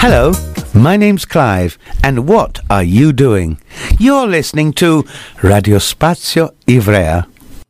Hello, my name's Clive, and what are you doing? You're listening to Radio Spazio Ivrea.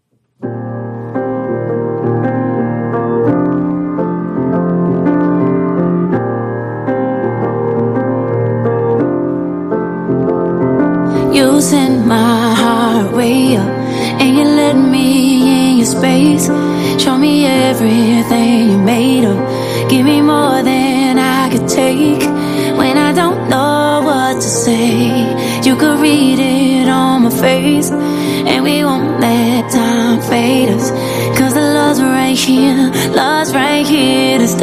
You sent my heart way up, and you let me in your space. Show me everything you made of. Give me more than I could take. When I don't know what to say, you could read it on my face. And we won't let time fade us, 'cause the love's right here to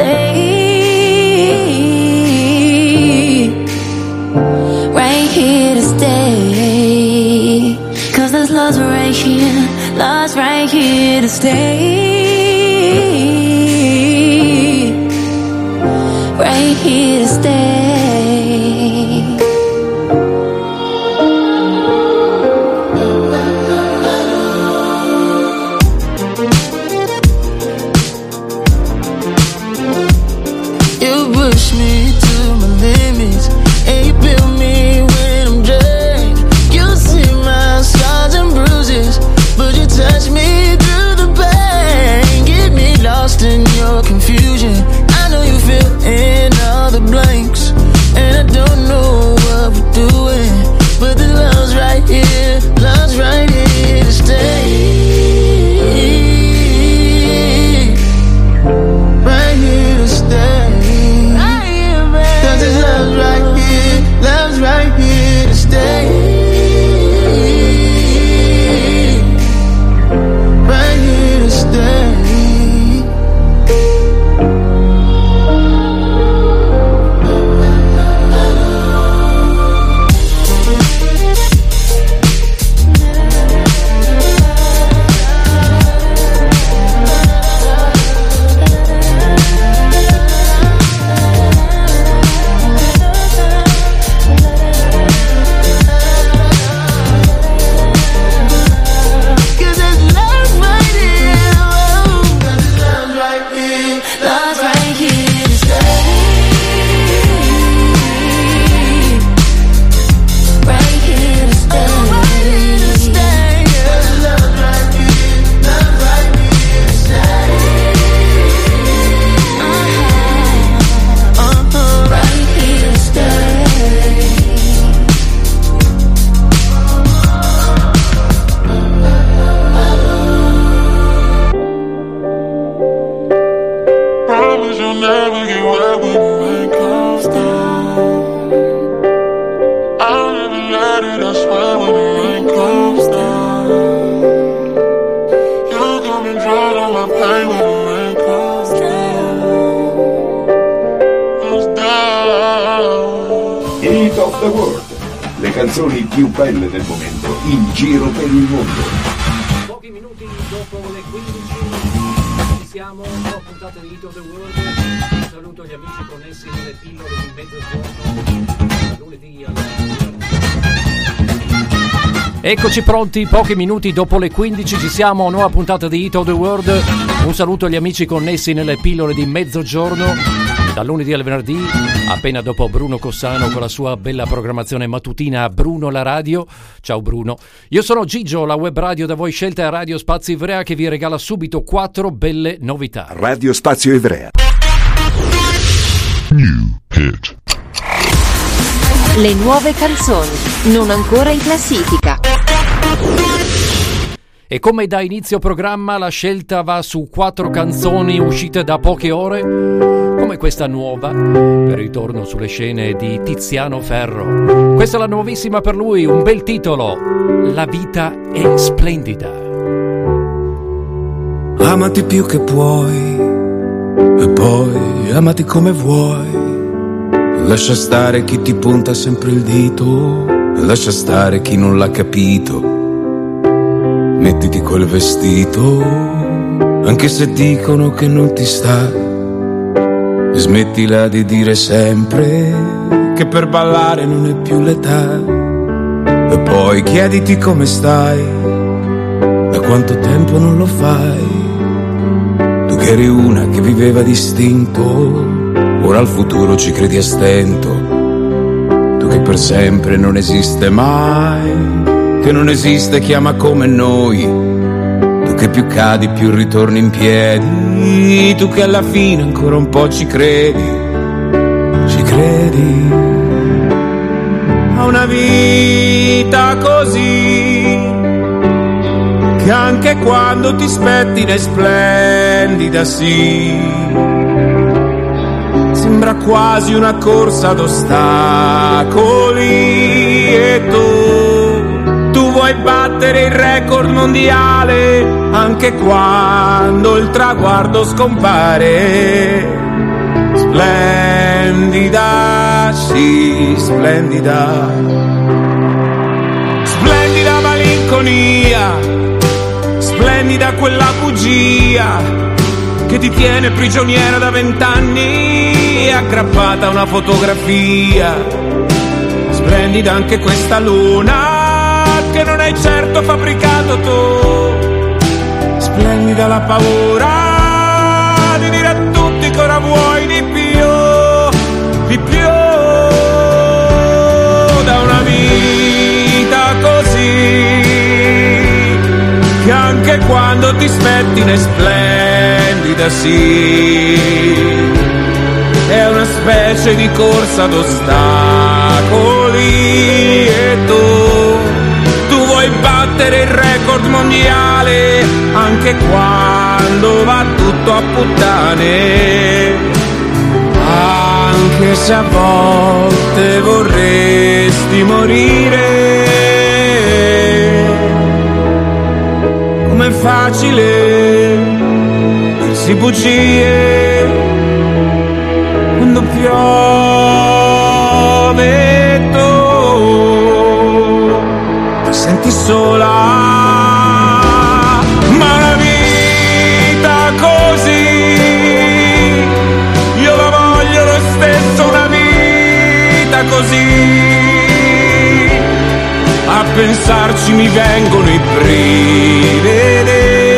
stay. Right here to stay. 'Cause this love's right here to stay. Right here to stay. You push me to my limits, and you build me when I'm drained. You see my scars and bruises, but you touch me through the pain. Get me lost in your confusion. I know you fill in all the blanks, and I don't know what we're doing, but the love's right here to stay. Right here to stay. Love's right here to stay. Right here to stay. The World, le canzoni più belle del momento in giro per il mondo. Pochi minuti dopo le 15 siamo a puntate di Hit of the World. Un saluto agli amici connessi nelle pillole di mezzogiorno da lunedì alla. Eccoci pronti, pochi minuti dopo le 15 ci siamo a nuova puntata di Hit of the World. Un saluto agli amici connessi nelle pillole di mezzogiorno dal lunedì al venerdì, appena dopo Bruno Cossano con la sua bella programmazione mattutina Bruno la radio. Ciao Bruno. Io sono Gigio, la web radio da voi scelta è Radio Spazio Ivrea, che vi regala subito 4 belle novità. Radio Spazio Ivrea. New hit. Le nuove canzoni, non ancora in classifica. E come da inizio programma la scelta va su 4 canzoni uscite da poche ore, come questa nuova, per ritorno sulle scene di Tiziano Ferro. Questa è la nuovissima per lui, un bel titolo, La vita è splendida. Amati più che puoi, e poi amati come vuoi. Lascia stare chi ti punta sempre il dito, lascia stare chi non l'ha capito. Mettiti quel vestito, anche se dicono che non ti sta. E smettila di dire sempre che per ballare non è più l'età. E poi chiediti come stai, da quanto tempo non lo fai. Tu che eri una che viveva distinto, ora al futuro ci credi a stento, tu che per sempre non esiste mai, che non esiste chi ama come noi, tu che più cadi più ritorni in piedi, tu che alla fine ancora un po' ci credi a una vita così, che anche quando ti spettina è splendida, sì, sembra quasi una corsa ad ostacoli, e tu vuoi battere il record mondiale anche quando il traguardo scompare. Splendida, sì, splendida, splendida malinconia, splendida quella bugia che ti tiene prigioniera da 20 anni, aggrappata a una fotografia. Splendida anche questa luna che non hai certo fabbricato tu. Splendida la paura di dire a tutti che ora vuoi di più da una vita così, che anche quando ti spettina è splendida, sì, è una specie di corsa ad ostacoli, e tu vuoi battere il record mondiale anche quando va tutto a puttane, anche se a volte vorresti morire. Com'è facile dirsi bugie quando piove, tu ti senti sola, ma una vita così io la voglio lo stesso, una vita così, a pensarci mi vengono i brividi,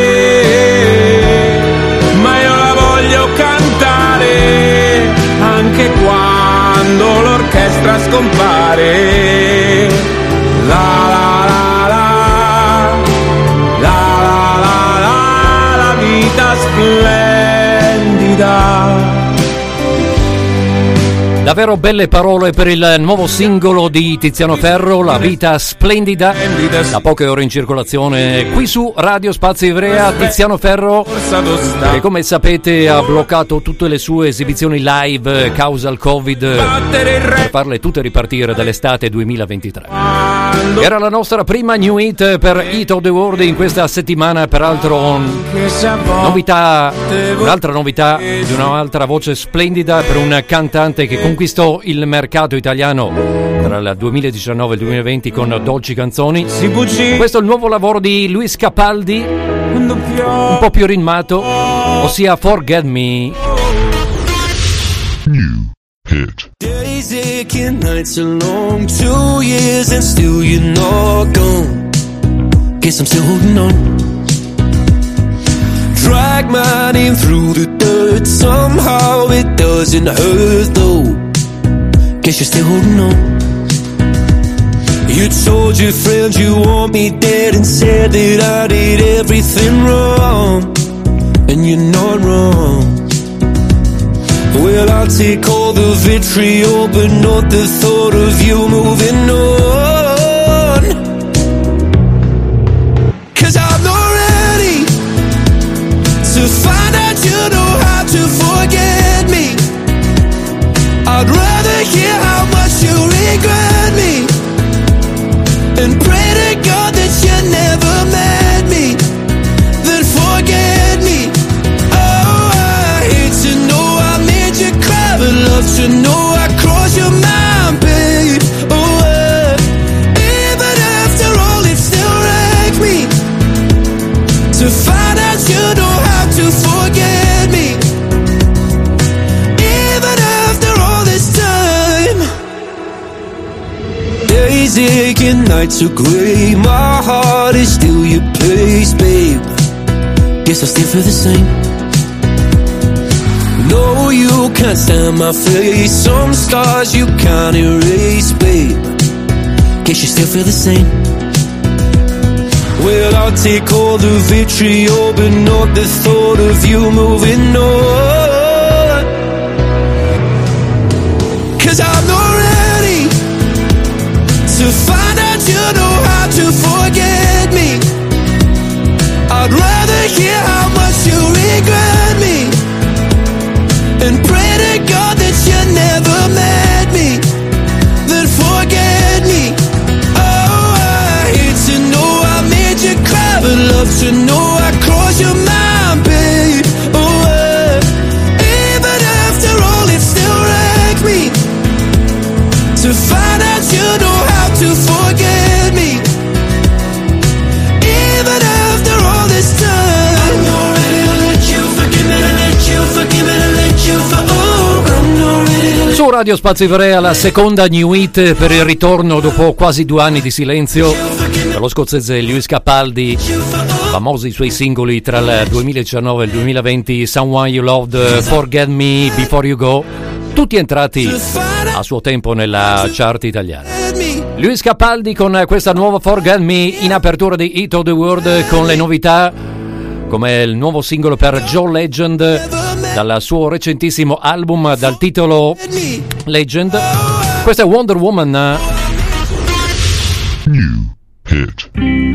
ma io la voglio cantare anche quando l'orchestra scompare. La la la la, la la la la, la vita splendida. Davvero belle parole per il nuovo singolo di Tiziano Ferro, La vita splendida, da poche ore in circolazione qui su Radio Spazio Ivrea. Tiziano Ferro, che come sapete ha bloccato tutte le sue esibizioni live causa il Covid, per farle tutte ripartire dall'estate 2023. Era la nostra prima new hit per Hit of the World in questa settimana, peraltro novità, un'altra novità di un'altra voce splendida per un cantante che conquistò il mercato italiano tra il 2019 e il 2020 con Dolci Canzoni. Questo è il nuovo lavoro di Luis Capaldi, un po' più ritmato, ossia Forget Me. New hit. Days aching, nights are long, 2 years and still you're not gone. Guess I'm still holding on. Drag my name through the dirt, somehow it doesn't hurt though. Guess you're still holding on. You told your friends you want me dead and said that I did everything wrong, and you're not wrong. Well, I'll take all the vitriol, but not the thought of you moving on. 'Cause I'm not ready to find out you know how to forget me. I'd rather hear how much you regret me and pray to God that you never met me, then forget me. Oh, I hate to know I made you cry, but love to know I crossed your mind, babe. Oh, even after all it still wrecks me to find out you know how to forget me, even after all this time. Days aching, nights are grey, my heart is still your place, babe. Guess I still feel the same. No, you can't stand my face. Some stars you can't erase, babe. Guess you still feel the same. Well, I'll take all the vitriol, but not the thought of you moving on. 'Cause I'm not ready to find out you know how to forget me. I'd rather hear how much you regret me and pray to God that you never met me, then forget me. Oh, I hate to know I made you cry, but love to know I crossed your mind, babe. Oh, even after all it still wrecks me to find out you know how to forget me. Even after all this time, I'm not ready to let you forgive me, to let you forgive me, to let you I'm not ready to. Su Radio Spazio Ivrea, la seconda new hit per il ritorno dopo quasi 2 anni di silenzio dallo scozzese Lewis Capaldi. Famosi i suoi singoli tra il 2019 e il 2020, Someone You Loved, Forget Me, Before You Go, tutti entrati a suo tempo nella chart italiana. Lewis Capaldi con questa nuova Forget Me in apertura di Hit of the World, con le novità come il nuovo singolo per John Legend dal suo recentissimo album dal titolo Legend. Questa è Wonder Woman. New hit.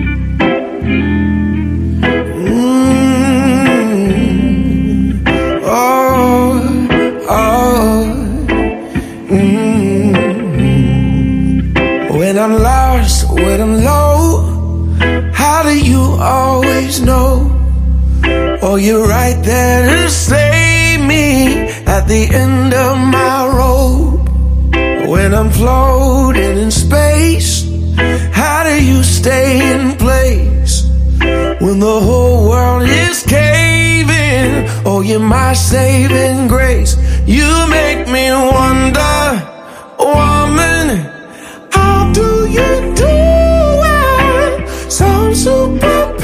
When I'm lost, when I'm low, how do you always know? Oh, you're right there to save me at the end of my rope. When I'm floating in space, how do you stay in place? When the whole world is caving, oh, you're my saving grace. You make me wonder, woman, how do you do it? Some superpower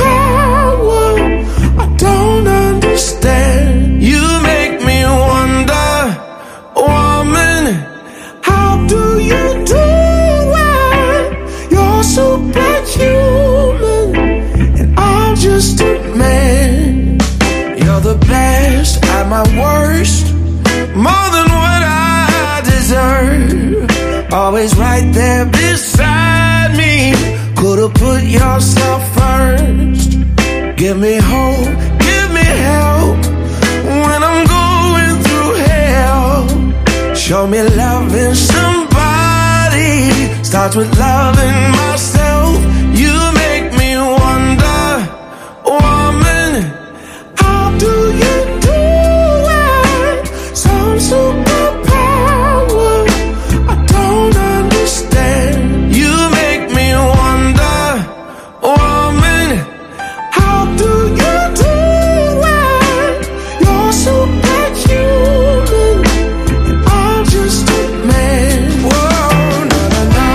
I don't understand. You make me wonder, woman, how do you do it? You're superhuman and I'm just a man. You're the best at my worst, more than what I deserve. Always right there beside me. Could've put yourself first. Give me hope, give me help when I'm going through hell. Show me loving somebody starts with loving myself. You make me wonder, woman, how do you do it? Some superpower I don't understand. You make me wonder, woman, how do you do it? You're superhuman and I'm just a man. Whoa, na na na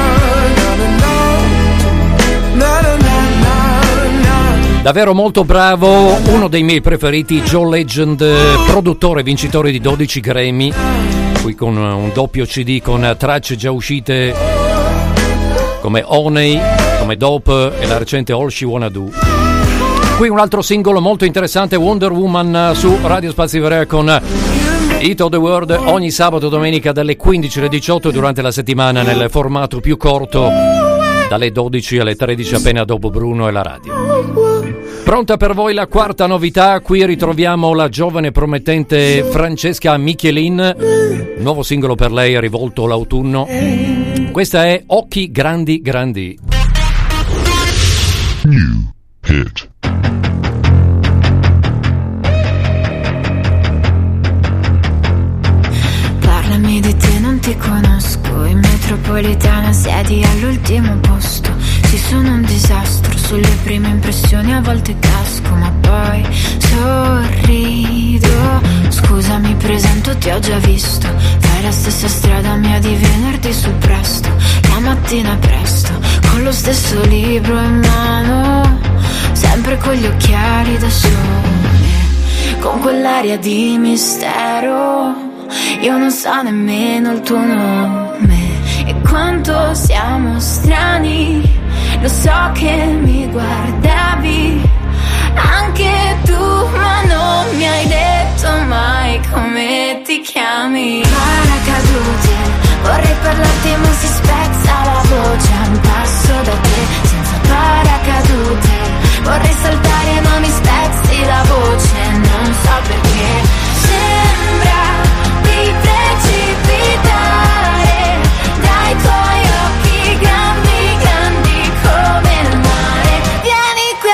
na na na na. Davvero molto bravo, uno dei miei preferiti, John Legend, produttore vincitore di 12 Grammy, qui con un doppio CD con tracce già uscite come Honey, come Dope e la recente All She Wanna Do. Qui un altro singolo molto interessante, Wonder Woman, su Radio Spazio Ivrea con Hit of the World ogni sabato e domenica dalle 15 alle 18 durante la settimana nel formato più corto dalle 12 alle 13 appena dopo Bruno e la radio. Pronta per voi la quarta novità, qui ritroviamo la giovane promettente Francesca Michelin, nuovo singolo per lei rivolto l'autunno. Questa è Occhi Grandi Grandi. New hit. Parlami di te, non ti conosco. In metropolitana siedi all'ultimo posto. Sì, sono un disastro, sulle prime impressioni a volte casco, ma poi sorrido. Scusa, mi presento, ti ho già visto. Fai la stessa strada mia di venerdì sul presto. La mattina presto, con lo stesso libro in mano, sempre con gli occhiali da sole, con quell'aria di mistero. io non so nemmeno il tuo nome. E quanto siamo strani, lo so che mi guardavi anche tu, ma non mi hai detto mai come ti chiami. Paracadute, vorrei parlarti ma si spezza la voce a un passo da te, senza paracadute. Vorrei saltare ma mi spezzi la voce, non so perché. Sembra di precipitare dai tuoi occhi grandi, grandi come il mare. Vieni qui,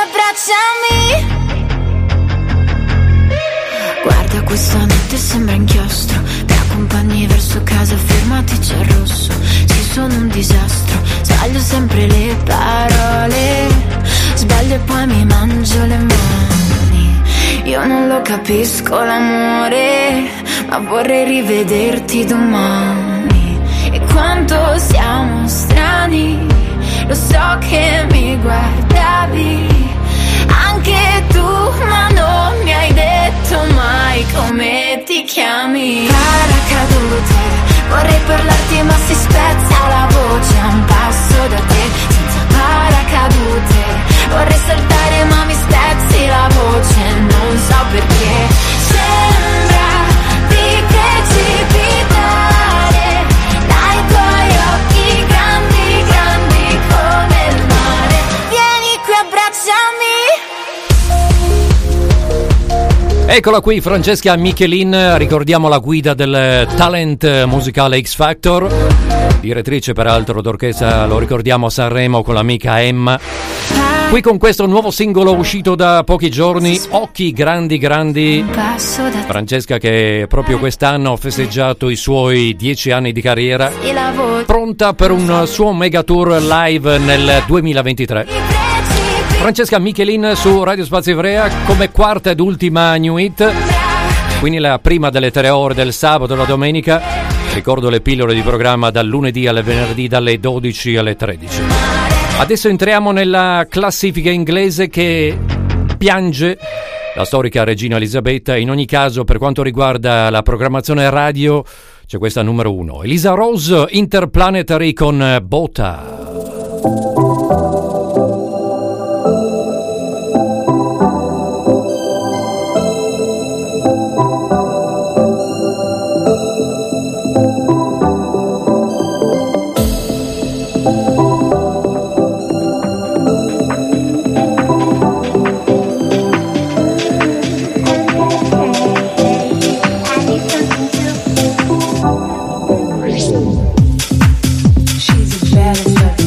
abbracciami. Guarda, questa notte sembra inchiostro, ti accompagni verso casa, fermati, c'è il rosso. Sì, sono un disastro, sbaglio sempre le parole, sbaglio e poi mi mangio le mani. Io non lo capisco l'amore, ma vorrei rivederti domani. E quanto siamo strani, lo so che mi guardavi anche tu, ma non mi hai detto mai come ti chiami. Paracadute, vorrei parlarti ma si spezza la voce a un passo da te, senza paracadute. Vorrei saltare ma mi spezzi la voce, non so perché. Sembra di precipitare dai tuoi occhi grandi, grandi come il mare. Vieni qui, abbracciami. Eccola qui Francesca Michelin, ricordiamo la guida del talent musicale X Factor, direttrice peraltro d'orchestra, lo ricordiamo a Sanremo con l'amica Emma. Qui con questo nuovo singolo uscito da pochi giorni, Occhi grandi grandi. Francesca che proprio quest'anno ha festeggiato i suoi 10 anni di carriera, pronta per un suo mega tour live nel 2023. Francesca Michelin su Radio Spazio Ivrea come quarta ed ultima new hit, quindi la prima delle 3 ore del sabato e la domenica. Ricordo le pillole di programma dal lunedì al venerdì dalle 12 alle 13. Adesso entriamo nella classifica inglese che piange la storica regina Elisabetta. In ogni caso, per quanto riguarda la programmazione radio, c'è questa numero 1. Elisa Rose, Interplanetary con Bota. She's a jealous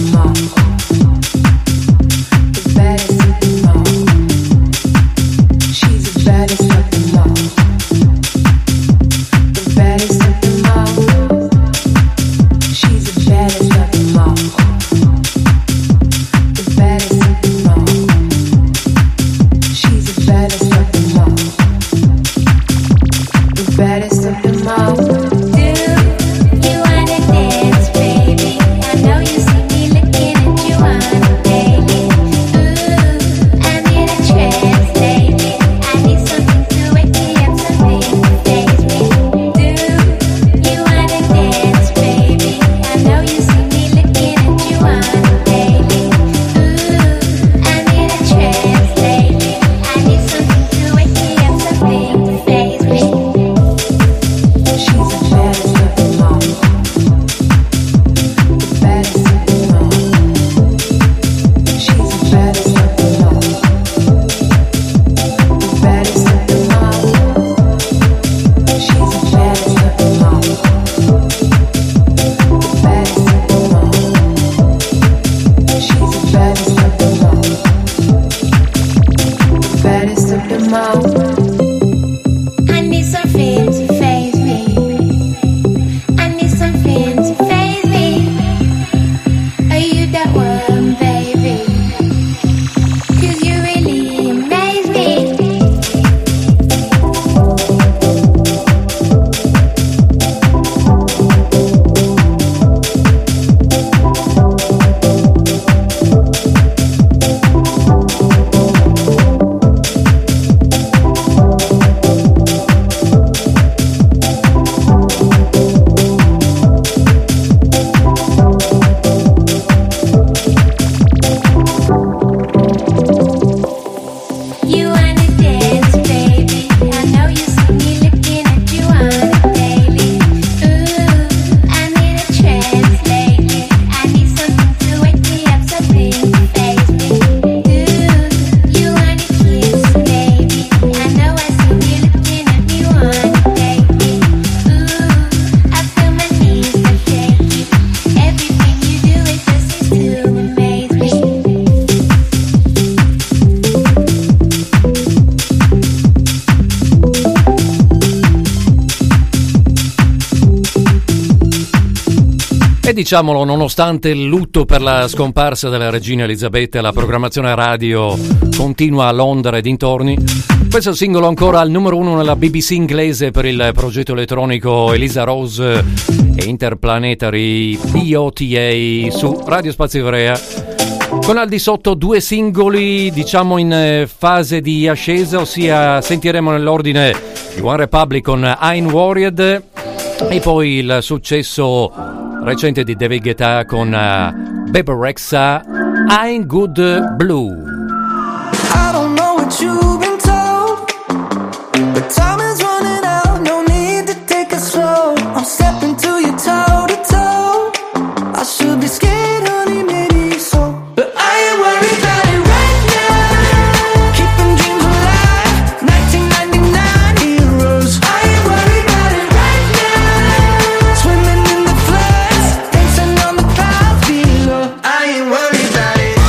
E diciamolo, nonostante il lutto per la scomparsa della regina Elisabetta, la programmazione radio continua a Londra e dintorni. Questo singolo ancora al numero 1 nella BBC inglese per il progetto elettronico Elisa Rose e Interplanetary DOTA su Radio Spazio Ivrea. Con al di sotto 2 singoli, diciamo in fase di ascesa, ossia sentiremo nell'ordine di One Republic con I'm Worried e poi il successo recente di David Guetta con Bebe Rexha, I'm Good Blue. I don't know what you've been told, but time is running out, no need to take it slow. I'm stepping to you toe to toe. I should be scared, honey, maybe so, but I ain't worried about it right now. Keeping dreams alive, 1999 heroes. I ain't worried about it right now. Swimming in the floods, dancing on the clouds below. I ain't worried about it.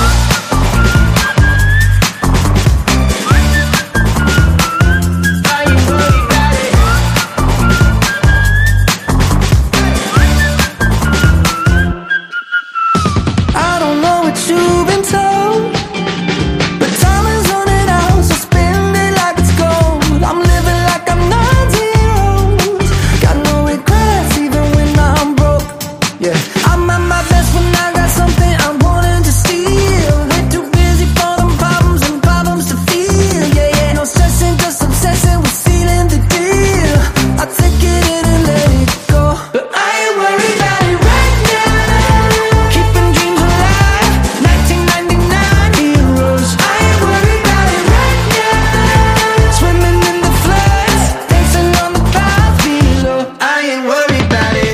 I don't know what you've been told, but time is running out, so spend it like it's gold. I'm living like I'm 90 years, got no regrets even when I'm broke. Yeah, I'm at my best when I got something I'm wanting to steal. Way too busy for them problems and problems to feel. Yeah, yeah, no stressing, just obsessing with sealing the deal. I take it in and let it go, but I ain't worried about it right now. Keeping dreams alive, 1999 heroes. I ain't worried about it right now. Swimming in the floods, dancing on the clouds below. I ain't worried about it.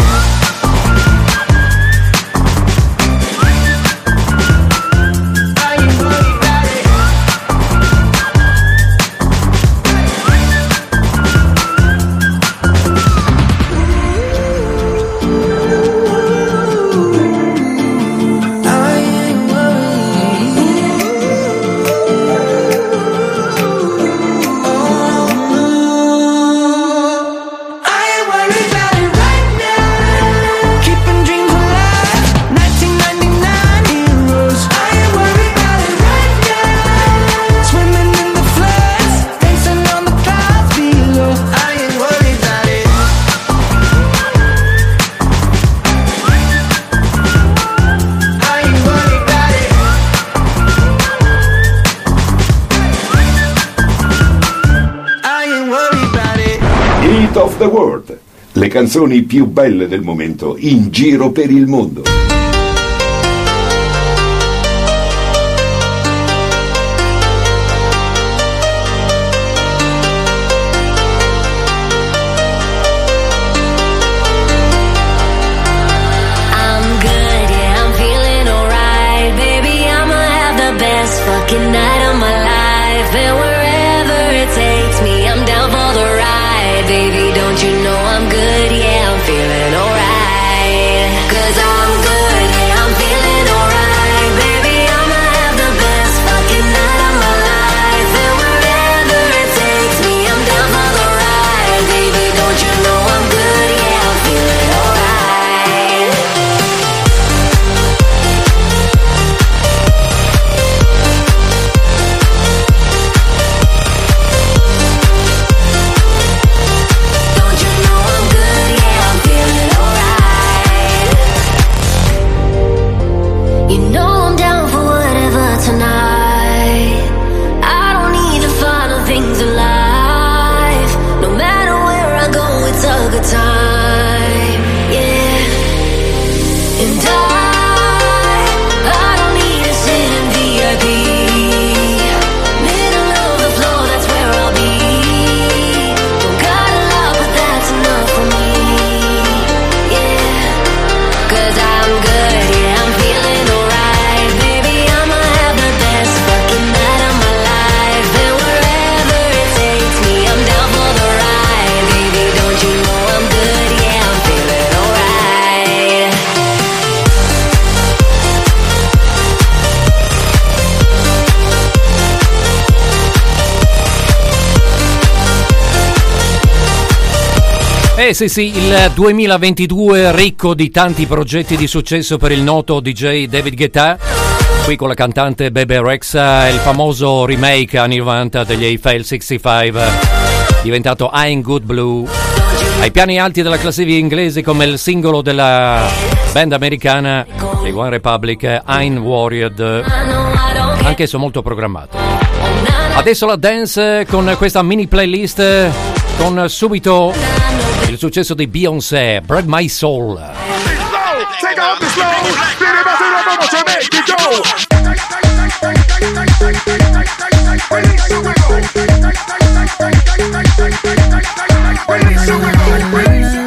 I ain't worried about it. I ain't worried about it right now. Keeping dreams alive, 1999 heroes. I ain't worried about it right now. Swimming in the floods, dancing on the clouds below. I ain't worried about it. I ain't worried about it. I ain't worried about it. Hit of the World, le canzoni più belle del momento in giro per il mondo. I'm good, yeah, I'm feeling alright. Baby, I'ma have the best fucking night of my life. And wherever it takes me, I'm down for the ride. Baby, don't you know I'm good, yeah, I'm feeling alright. 'Cause I'm good. Sì, il 2022 ricco di tanti progetti di successo per il noto DJ David Guetta, qui con la cantante Bebe Rexha, il famoso remake anni 90 degli Eiffel 65, diventato I'm Good Blue, ai piani alti della classifica inglese come il singolo della band americana di One Republic, I'm Worried, anch'esso molto programmato. Adesso la dance con questa mini playlist, con subito il successo di Beyoncé, Break My Soul. Take off the slow, get it back to the moment to make it go. Release the wiggle. Release the wiggle.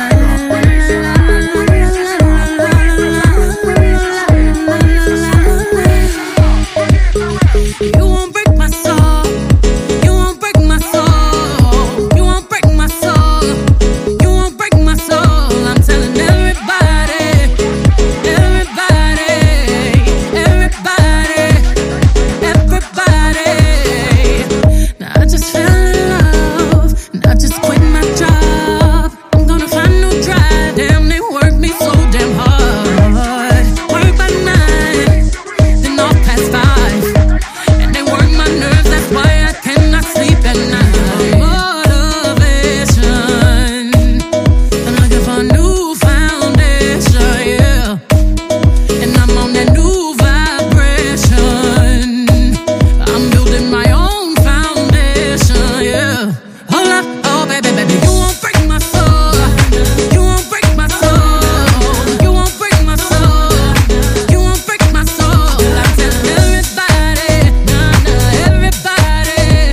You won't break my soul. You won't break my soul. You won't break my soul. You won't break my soul. I'm telling everybody, everybody, everybody, everybody. Now I just fell in love, and I just quit my job. I'm gonna find no drive. Damn, they work me so damn hard. Work by 9, then off past 5. That's why I cannot sleep at night. Motivation, I'm looking for a new foundation, yeah. And I'm on that new vibration. I'm building my own foundation, yeah. Hold up, oh baby, baby, you won't break my soul. You won't break my soul. You won't break my soul. You won't break my soul. I'm telling everybody, everybody,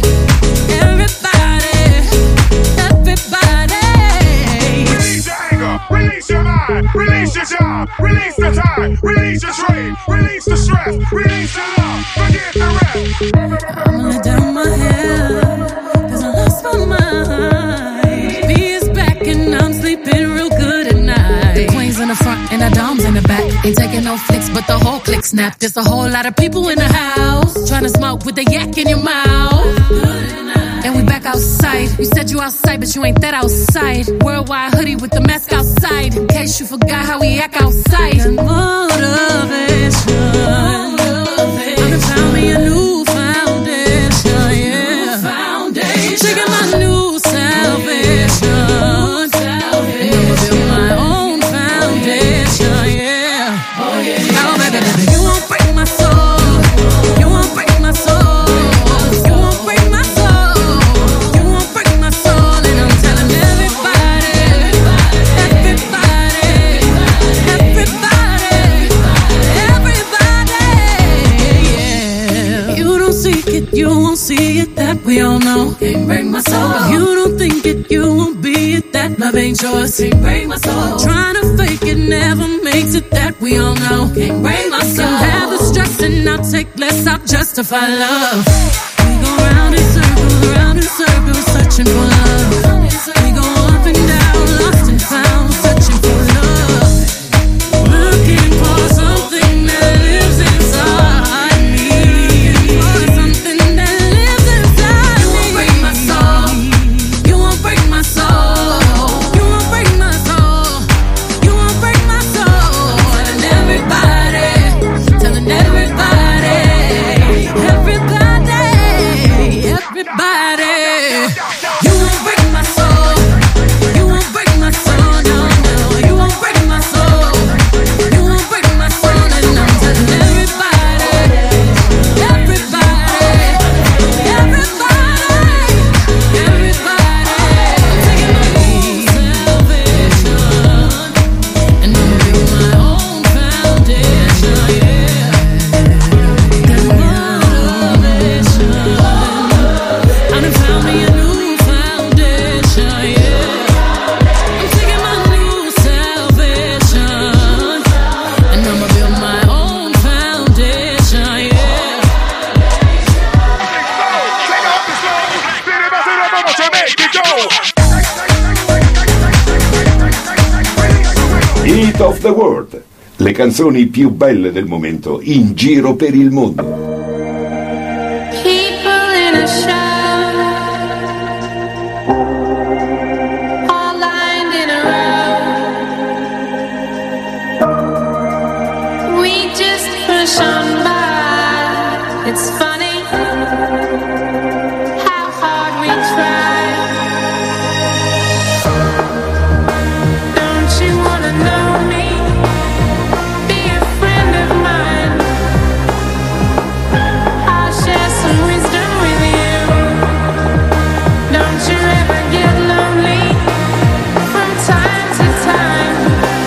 everybody. Release your anger, release your mind, release your job, release the time, release your trade, release the stress, release your love, forget the rest. I'm gonna let down my hair, 'cause I lost my mind. B is back and I'm sleeping real good at night. The queen's in the front and the dom's in the back. Ain't taking no flicks, but the whole click snap. There's a whole lot of people in the house trying to smoke with the yak in your mouth. And we back outside. You said you outside, but you ain't that outside. Worldwide hoodie with the mask outside, in case you forgot how we act outside. And motivation, I found me a new foundation, yeah. Taking my new salvation, and I'ma build my own foundation, yeah. Now, baby, you won't break my soul. You won't break my soul. You won't break my soul. You won't break my soul. And I'm telling everybody, everybody, everybody, everybody, yeah. You don't seek it, you won't see it, that we all know. Can't break my soul. If you don't think it, you won't be it, that love ain't yours. Can't break my soul. Trying to fake it never makes it, that we all know. Can't break my soul. Can have the stress and I'll take less, I'll justify love. We go round in circles, searching for love. We go up and down, lost and found, searching for love. Looking for something that lives inside me. For something that lives inside me. You won't break my soul. You won't break my soul. You won't break my soul. You won't break my soul. Telling everybody, telling everybody, everybody, everybody. You won't break my soul. You won't break my soul. No, no. You won't break my soul. You won't break my soul. And I'm telling everybody, everybody, everybody, everybody. Taking my new salvation, and I'm building my own foundation, yeah. That motivation, I done found me a new foundation, yeah. I'm taking my new salvation, and I'ma build my own foundation, yeah. Take off the slow, get it back to the moment to make it go. Hit of the World, le canzoni più belle del momento in giro per il mondo. People in a shower, all lined in a passion, but it's funny how hard we try. Don't you wanna know me? Be a friend of mine. I'll share some wisdom with you. Don't you ever get lonely from time to time.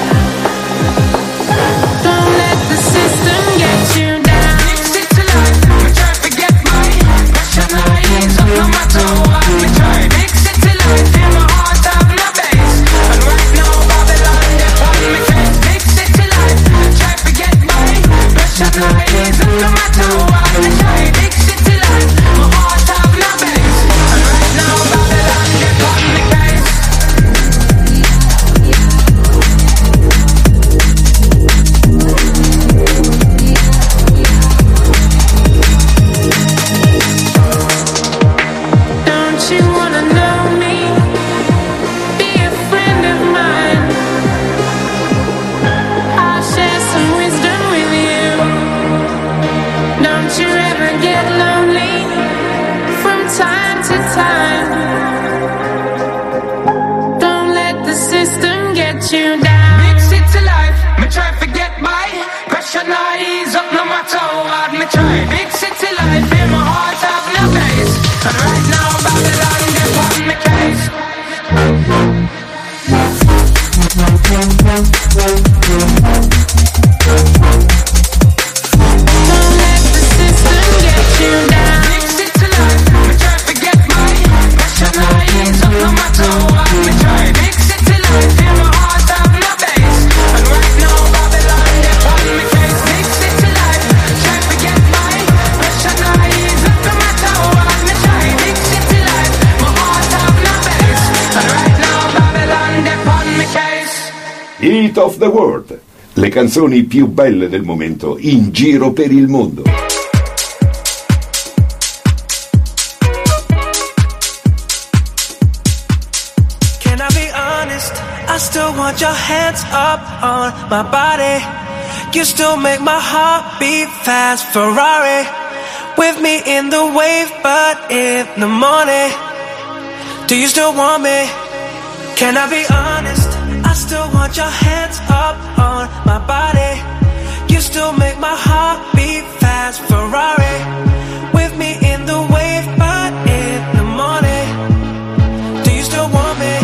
Don't let the system get you down. Mix it to life, we try to get my rationalize up no matter what we try. Mix it to life, in my heart have no base. And right now Babylon get on me case. Mix it to life, try to get my rationalize up no matter what we try. Mix it to life, my heart have no base. And right now Babylon get on me case. Don't you wanna know me? Be a friend of mine. I'll share some wisdom with you. Don't you ever get lonely from time to time. Don't let the system get you down. Mix it to life, me try to forget my rationalize up no matter how hard me try. Mix it to life, in my heart have no place. And right now Babylon get on me case. Don't let the system get you down. Mix it to life, me try to forget my rationalize up no matter how hard me try. Mix it to life, in my heart have no base. And right now Babylon get on me case. Mix it to life, try to forget my rationalize up no matter how hard me try. Mix it to life, my heart have no base. And right now Babylon get on me case. Hit of the World, le canzoni più belle del momento in giro per il mondo. Can I be honest? I still want your hands up on my body. You still make my heart beat fast. Ferrari with me in the wave, but in the morning. Do you still want me? Can I be honest? I still want your hands up on my body. You still make my heart beat fast. Ferrari with me in the wave, but in the morning. Do you still want me?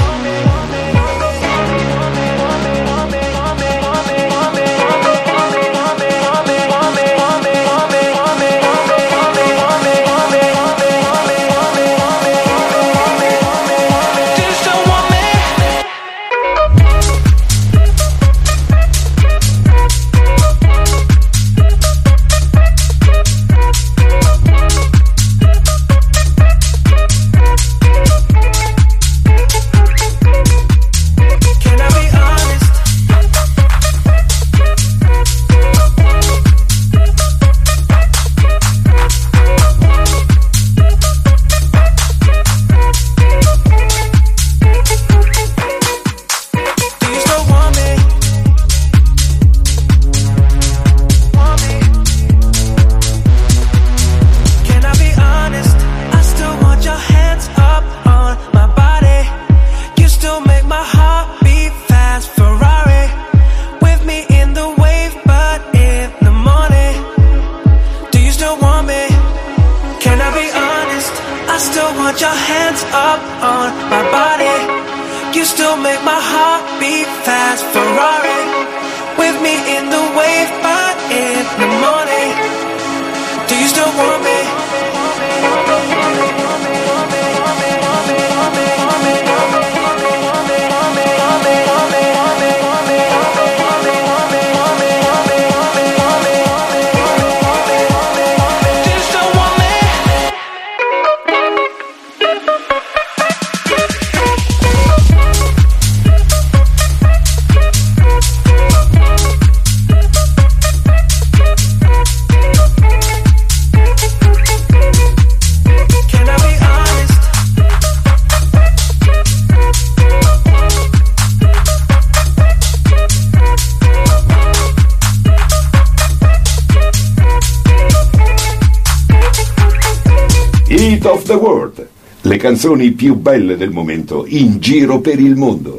the World, le canzoni più belle del momento in giro per il mondo.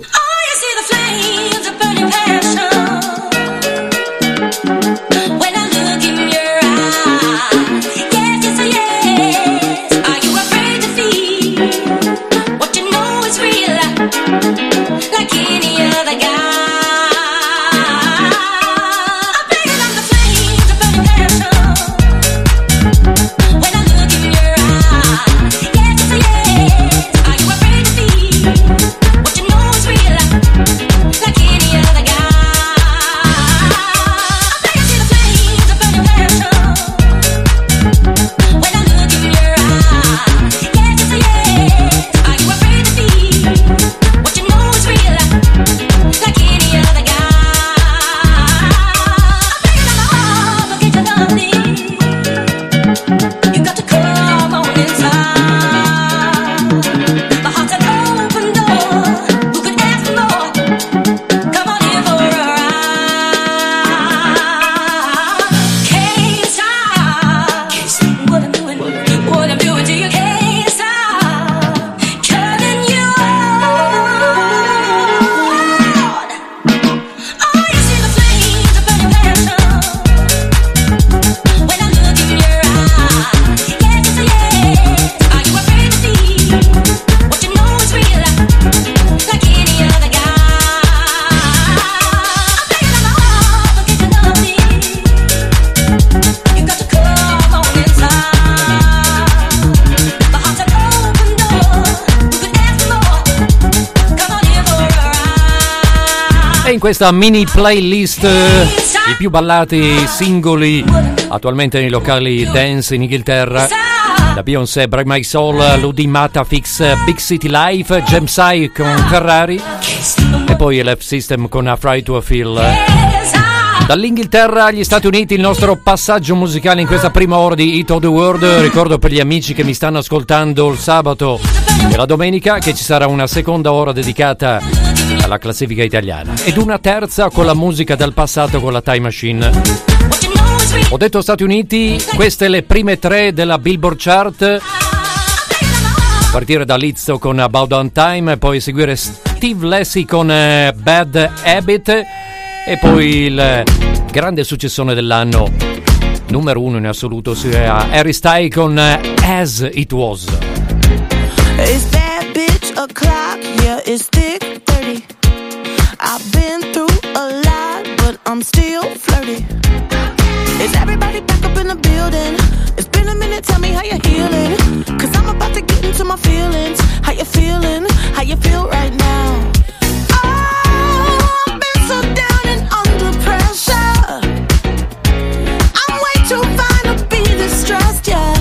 In questa mini playlist i più ballati singoli attualmente nei locali dance in Inghilterra, da Beyoncé, Break My Soul, Ludi Matafix, Big City Life, Jamsai con Ferrari e poi Left System con Afraid to Feel. Dall'Inghilterra agli Stati Uniti il nostro passaggio musicale in questa prima ora di Hit of the World. Ricordo per gli amici che mi stanno ascoltando il sabato e la domenica che ci sarà una seconda ora dedicata alla classifica italiana ed una terza con la musica del passato con la Time Machine. Ho detto Stati Uniti, queste le prime tre della Billboard Chart, a partire da Lizzo con About Down Time, poi seguire Steve Lacy con Bad Habit e poi il grande successone dell'anno, numero uno in assoluto, sia Harry Styles con As It Was. Is that bitch a clock? Yeah, it's thick 30. I've been through a lot, but I'm still flirty. Is everybody back up in the building? It's been a minute, tell me how you're healing. Cause I'm about to get into my feelings. How you feeling? How you feel right now? Oh, I've been so down and under pressure. I'm way too fine to be distressed, yeah.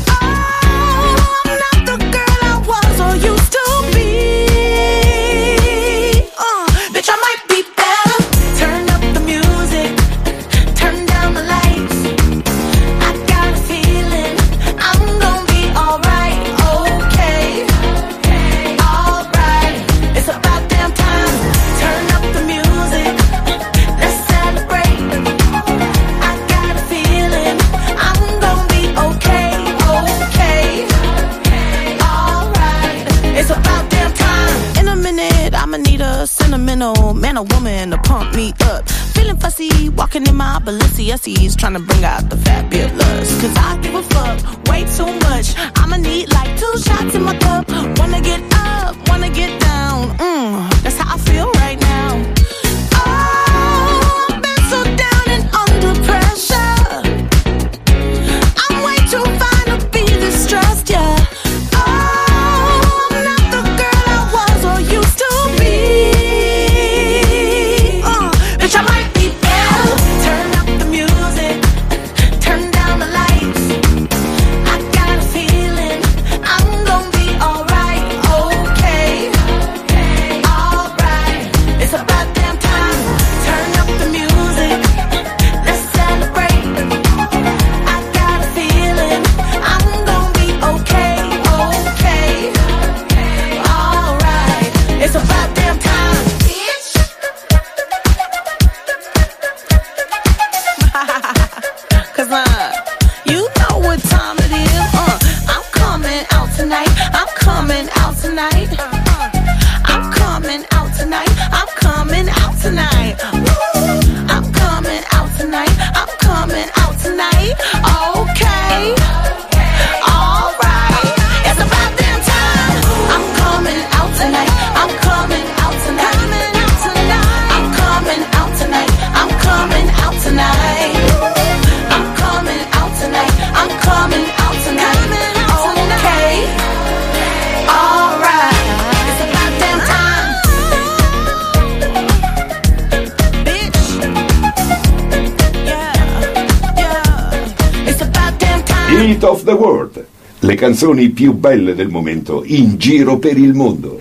Man or woman to pump me up. Feeling fussy, walking in my Balenciennes, trying to bring out the fabulous. Cause I give a fuck way too much. I'ma need like 2 shots in my cup. Wanna get up, wanna get down. That's how I feel right now. Oh, I've been so down and under pressure. I'm way too fine to be distressed, yeah. tonight. Okay. Alright. It's about damn time. I'm coming out tonight. I'm coming out tonight. I'm coming out tonight. I'm coming out tonight. I'm coming out tonight. I'm coming out tonight. Okay. Alright. It's about damn time. Bitch. Yeah. It's about damn time. Hit of the World. Le canzoni più belle del momento in giro per il mondo.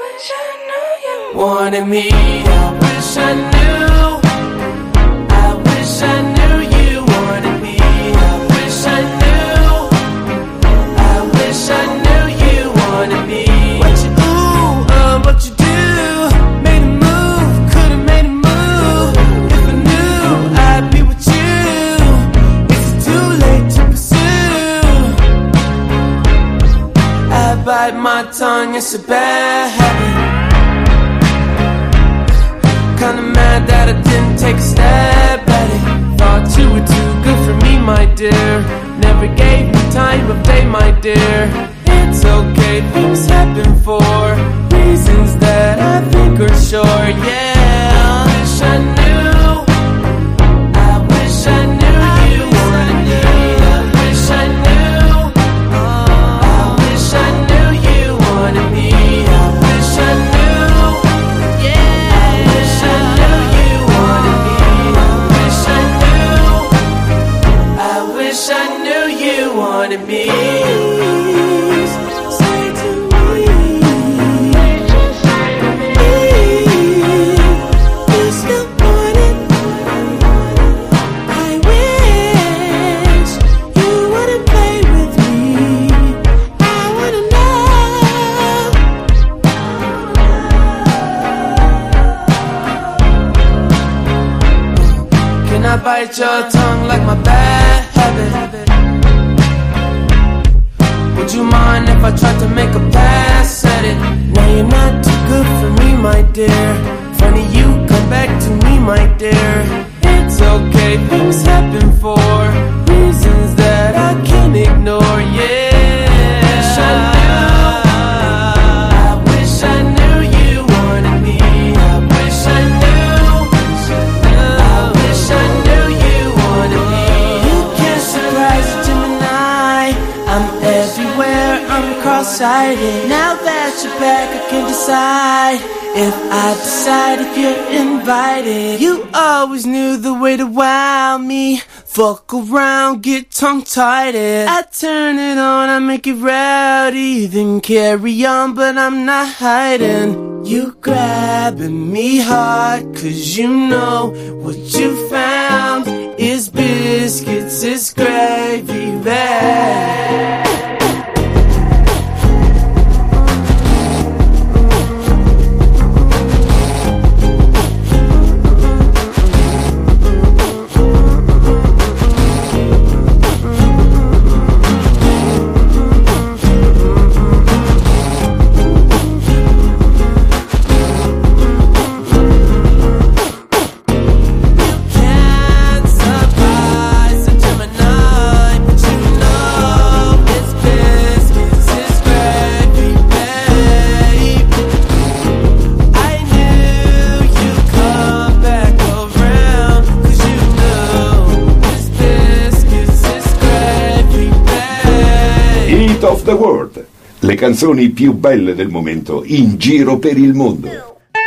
Wanted me, I wish I knew. I wish I knew you wanted me. I wish I knew. I wish I knew you wanted me. What you what you do? Made a move, could've made a move. If I knew I'd be with you. Is it too late to pursue? I bite my tongue, it's a bad habit. Kinda mad that I didn't take a stab at it. Thought you were too good for me, my dear. Never gave me time of day, my dear. It's okay, things happen for reasons that I think are sure. Yeah, I wish I knew. I wish I knew you wanted me. I wish I knew. I wish I knew you wanted me. I wish I knew. Wish I knew you wanted me. Say to me, you still want it. I wish you wouldn't play with me. I wanna know. Can I bite your tongue like my bad habit? Would you mind if I tried to make a pass at it? Now you're not too good for me, my dear. Funny you come back to me, my dear. It's okay, things happen for reasons that I can't ignore, yeah. I wish I knew you wanted me. I wish I knew. I wish I knew you wanted me. You can't surprise a Gemini. I'm everywhere, I'm cross-sighted. Now that you're back, I can decide if I decide if you're invited. You always knew the way to wow me. Fuck around, get tongue-tied. I turn it on, I make it rowdy. Then carry on, but I'm not hiding. You grabbing me hard, cause you know what you found is biscuits, is gravy bag. Of the World. Le canzoni più belle del momento in giro per il mondo.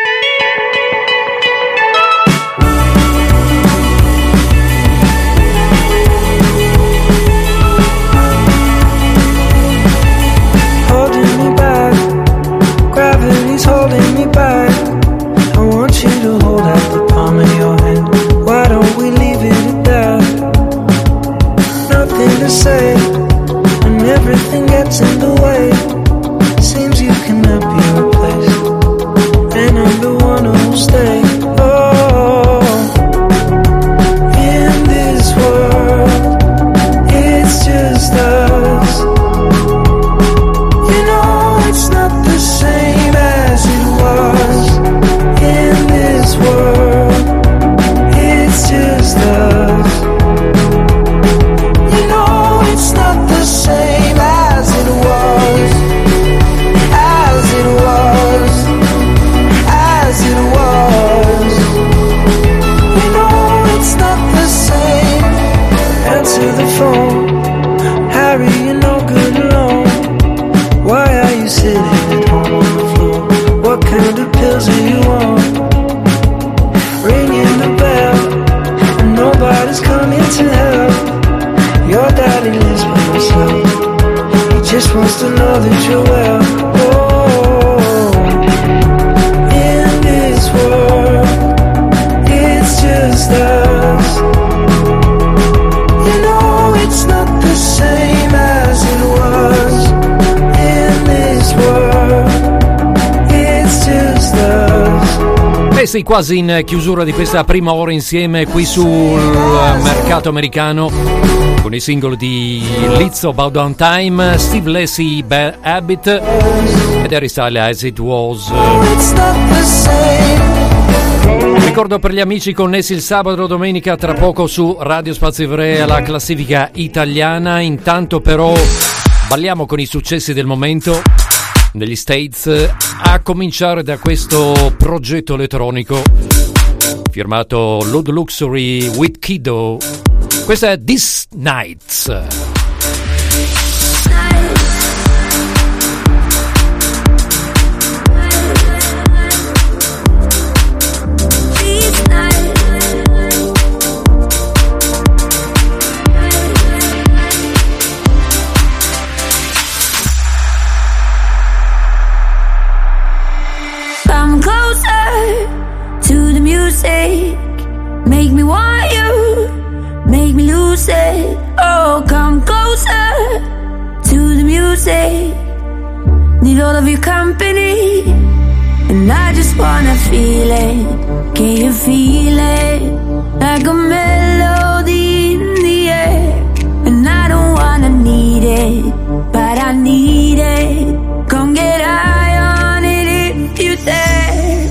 Holding me back, gravity's holding me back. I want you to hold out the palm of your hand. Why don't we leave it at that? Nothing to say. Everything gets in the way. Seems you cannot be replaced. is coming to help. Your daddy lives by himself. He just wants to know that you're well. Oh, in this world, it's just us. You know it's not the same as it was. In this world, it's just us. Eh sì, quasi in chiusura di questa prima ora insieme qui sul mercato americano con i singoli di Lizzo, About Down Time, Steve Lacy, Bad Habit ed Harry Styles, As It Was. Ricordo per gli amici connessi il sabato o domenica tra poco su Radio Spazio Ivrea la classifica italiana. Intanto però balliamo con i successi del momento negli States, a cominciare da questo progetto elettronico firmato Loud Luxury with Kiddo. Questa è This Nights. Come closer to the music, make me want you, make me lose it. Oh, come closer to the music, need all of your company, and I just wanna feel it. Can you feel it? Like a melody in the air, and I don't wanna need it, but I need it. Come get high on it if you dare.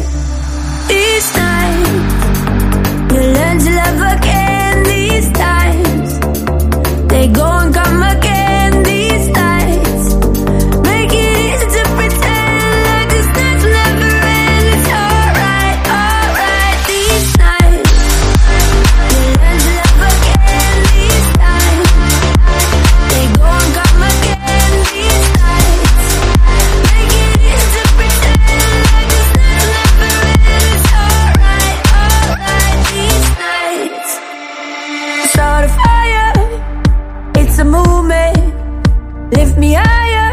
These nights, you learn to love again. These times, they go and come again. These nights, make it easy to pretend like this nights will never end. It's alright, alright. These nights, you learn to love again. These times, they go and come again. These nights, make it easy to pretend like this nights will never end. It's alright, alright. These nights, start a fire. It's a movement. Lift me higher.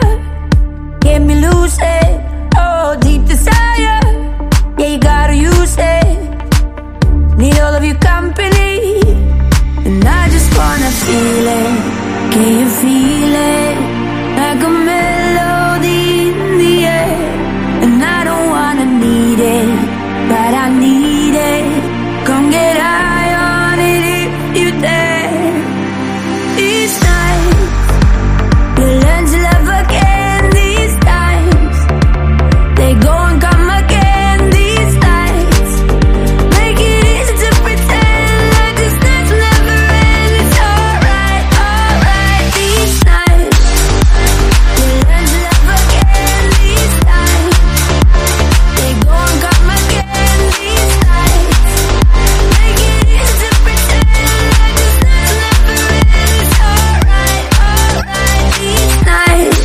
Get me lucid. Oh, deep desire. Yeah, you gotta use it. Need all of your company, and I just wanna feel it. Can you feel it? Like a melody in the air, and I don't wanna need it, but I need it. Come get high on it if you dare. These nights, you learn to love again. These times, they go and come again. These nights, make it easy to pretend like this nights will never end. It's alright, alright. These nights, you learn to love again. These times, they go and come again. These nights, make it easy to pretend like this nights will never end. It's alright, alright. These nights.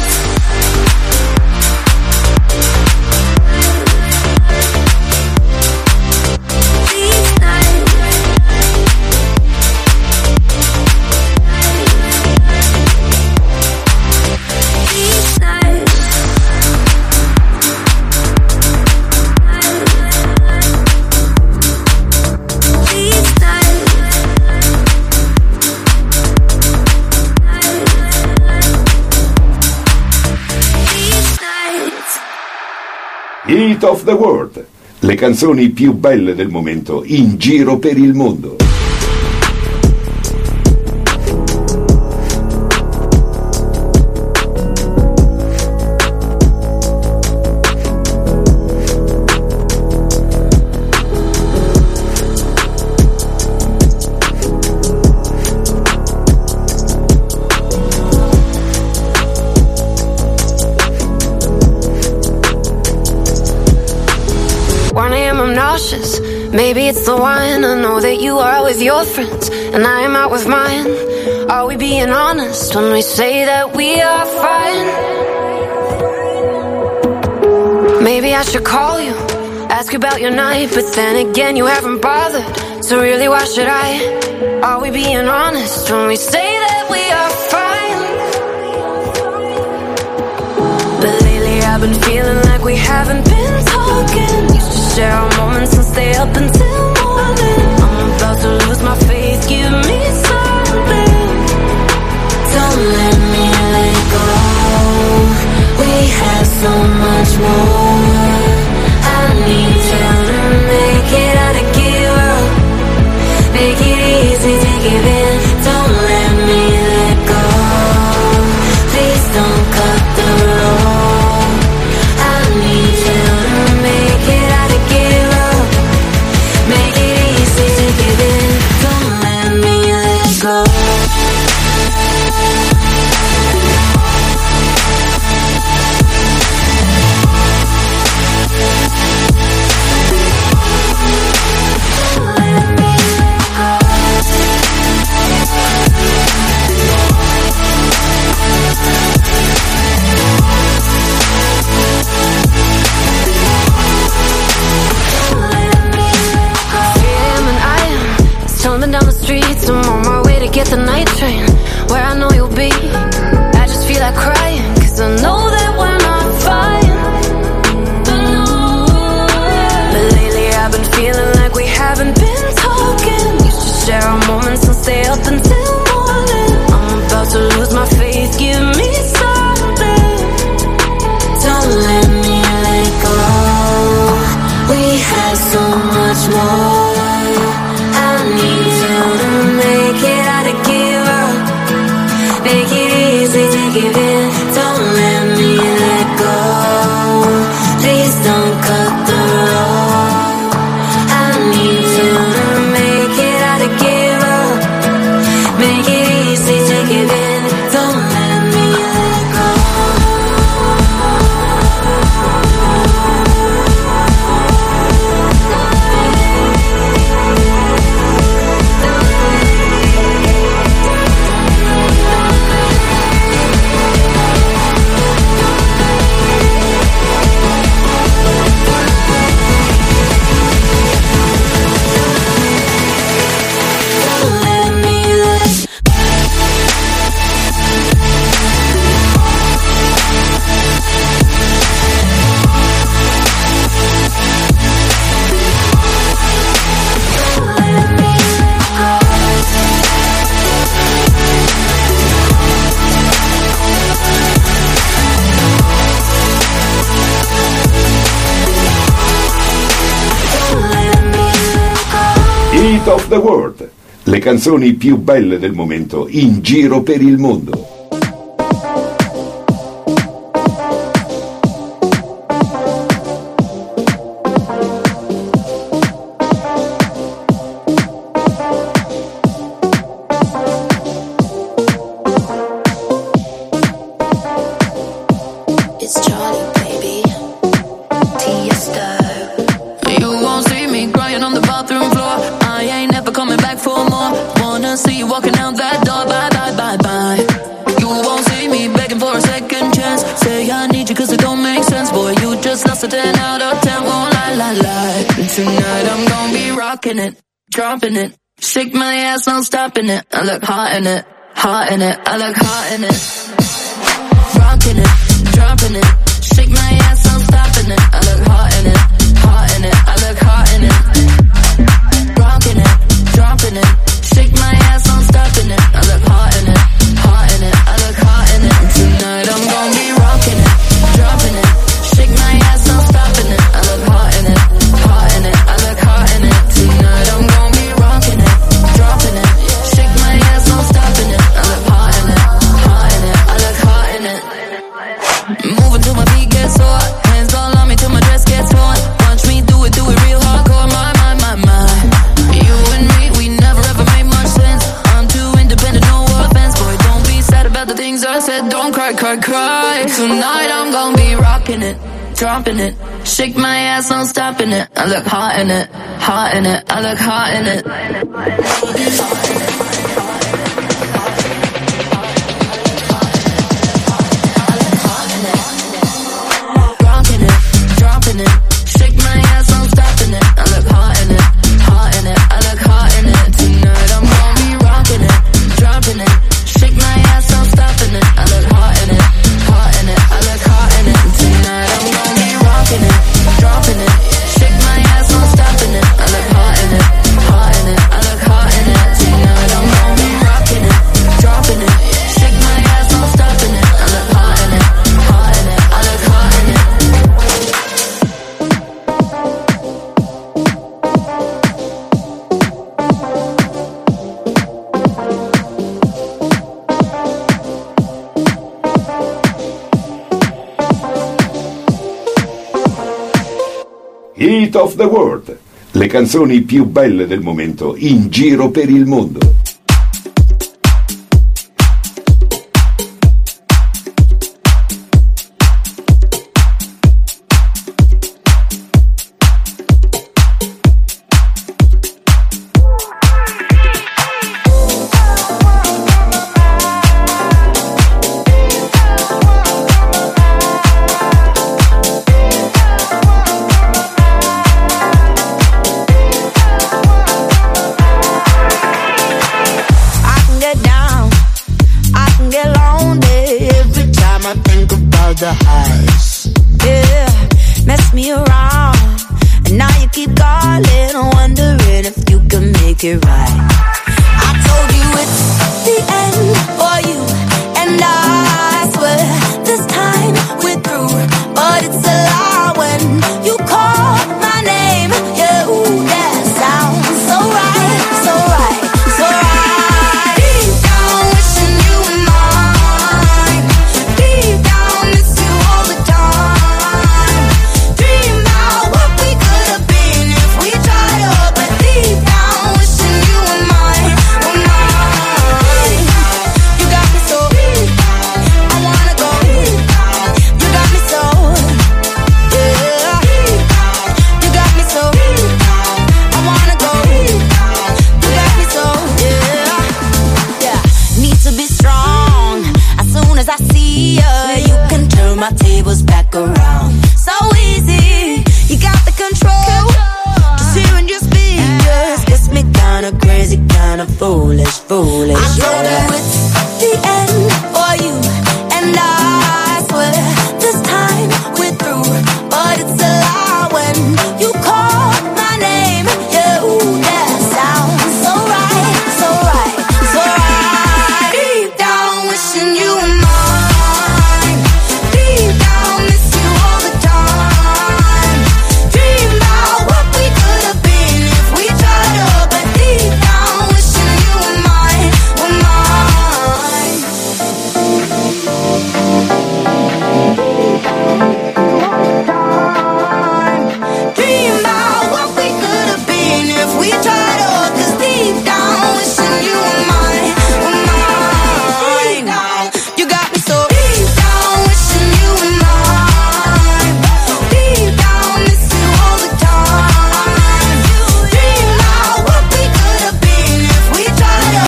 These nights. These nights. These nights. These nights. Hit of the World, le canzoni più belle del momento in giro per il mondo. Maybe it's the wine. I know that you are out with your friends and I am out with mine. Are we being honest when we say that we are fine? Maybe I should call you, ask you about your night, but then again you haven't bothered, so really why should I? Are we being honest when we say that we are fine. But lately I've been feeling like we haven't been talking. Used to share our moments and stay up until morning. I'm about to lose my faith, give me something. Don't let me let go. We have so much more. I need you to make it out of give up. Make it easy to give in. Don't let me let go. Please don't cut the road. I need you to make it out of give up. Make it easy to give in. Don't let me let go. Down the streets, I'm on my way to get the night train, where I know you'll be. I just feel like crying, cause I know that we're not fine. But lately I've been feeling like we haven't been talking. Used to share our moments and stay up until morning. I'm about to lose my faith, give me something. Don't let me let go. We have so much more. I need to make it out of give up. Make it easy to give in. Don't let me let go. Please don't cut the road. I need to make it out of give up. Make it easy to give in. Don't let me let go. Hit of the World, le canzoni più belle del momento in giro per il mondo. Dropping it, shake my ass, I'm stopping it. I look hot in it, hot in it. I look hot in it. Rocking it, dropping it, shake my ass, I'm stopping it. I look hot in it, hot in it. I look hot in it. Rocking it, dropping it, shake my ass, I'm stopping it. I look hot in it, hot in it. I look hot in it. Tonight I'm gonna be rocking it, dropping it, shake my ass, I'm stopping it. I look hot in it, hot in it. I look hot in it. Tonight I'm gonna be rocking it, dropping it, shake my ass, I'm stopping it. I look hot in it, hot in it. I look hot in it. Moving till my beat gets hot, hands all on me till my dress gets hot. Watch me do it real hardcore. My. You and me, we never ever made much sense. I'm too independent, no offense. Boy, don't be sad about the things I said. Don't cry. Tonight I'm gonna be rocking it, dropping it, shake my ass, I'm stopping it. I look hot in it, hot in it. I look hot in it. Rocking it, dropping it, shake my ass, I'm stopping it. I look hot in it, hot in it. I look hot in it. Tonight I'm gonna be rocking Hit of the World, le canzoni più belle del momento in giro per il mondo. The highs, yeah, mess me around, and now you keep calling, wondering if you can make it right. I told you it's the end for you, and I swear this time we're through, but it's a lie when you call my name. Yeah, ooh, that sounds so right, so right, so right. Deep down, wishing you were mine. Deep down, miss you all the time. Dream about what we could have been if we tried up. But deep down, wishing you were mine, were mine. You got me so deep, I wanna go deep. You got me so, yeah. You got me so deep, I wanna go deep. You got me so, yeah. Yeah, need to be strong. As soon as I see you, you can turn my tables back around. So easy, you got the control. Just hearing your speakers gets me kinda crazy, kinda foolish, foolish. I told you